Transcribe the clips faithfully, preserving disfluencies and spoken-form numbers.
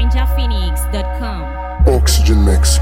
ninja phoenix dot com. Oxygen Mix.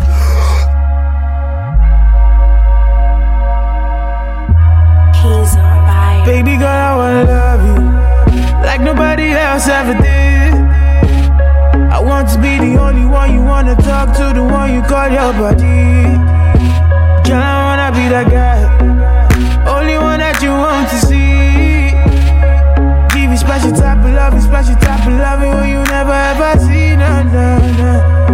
Baby girl, I wanna love you like nobody else ever did. I want to be the only one you wanna talk to, the one you call your buddy. Girl, I wanna be that guy, only one that you want to see. Give you special type of loving, special type of loving when you never ever see. No, no, no.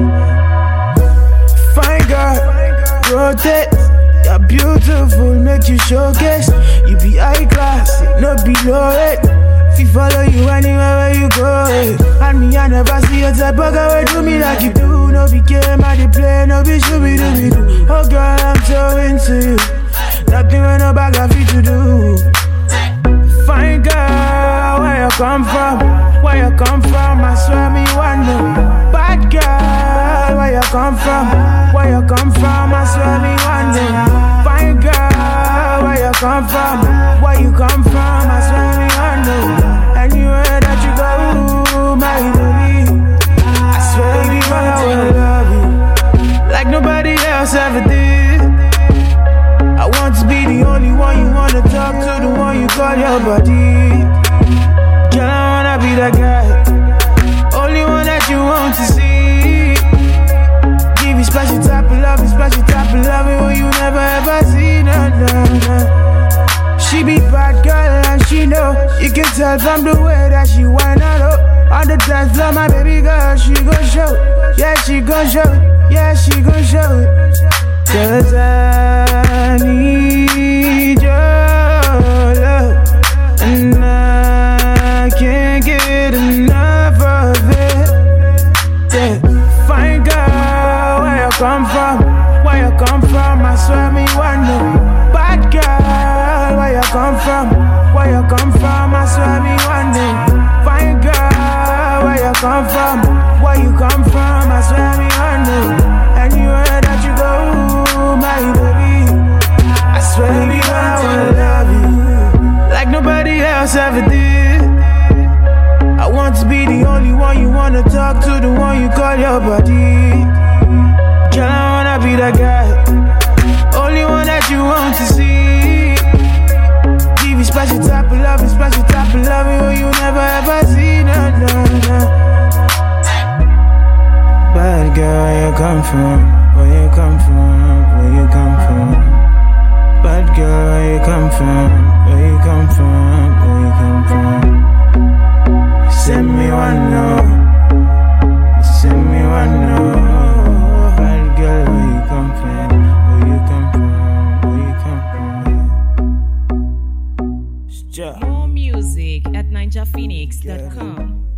Fine girl, rotate. You're beautiful, make you showcase. You be high class, no below it. If follow you anywhere where you go, eh. And me, I never see a type of girl where do me like you do. No be game, I dey play, no be shooby dooby doo. Oh girl, I'm so into you. Nothing when no bag of you to do. Fine girl, where you come from? Where you come from? I swear me wonder. Bad girl, where you come from? Where you come from? I swear me wonder. Fine girl, where you come from? Where you come from? I swear me wonder. Anywhere that you go, my baby, I swear me I wanna love you like nobody else ever did. I want to be the only one you wanna talk to, the one you call your buddy. Girl, I wanna be that guy, only one that you want to see. Give you special type of loving, special type of loving when you never ever see. No, no, no. She be bad girl and she know. You can tell from the way that she wind her up. On the dance floor, my baby girl, she gon' show it. Yeah, she gon' show it. Yeah, she gon' show it. Cause I need your love, and I can't get enough of it. Yeah, fine girl, where you come from? Where you come from? I swear me wonder. Bad girl, where you come from? Where you come from? I swear me wonder. Fine girl, where you come from? Where you come from? I swear me wonder. Anywhere that you go, my baby, I swear me I wanna love you like nobody else ever did. I want to be the only one you wanna talk to, the one you call your buddy. Girl, I wanna be that guy, only one that you want to see. Give you special type of loving, special type of loving when you never ever see. No, no, no. Bad girl, where you come from? Where you come from? Where you come from? Bad girl, where you come from? Where you come from? Where you come from? Send me one no. Send me one no. Bad girl, where you come from? Where you come from? Where you come from? Yeah. More music at ninja phoenix dot com.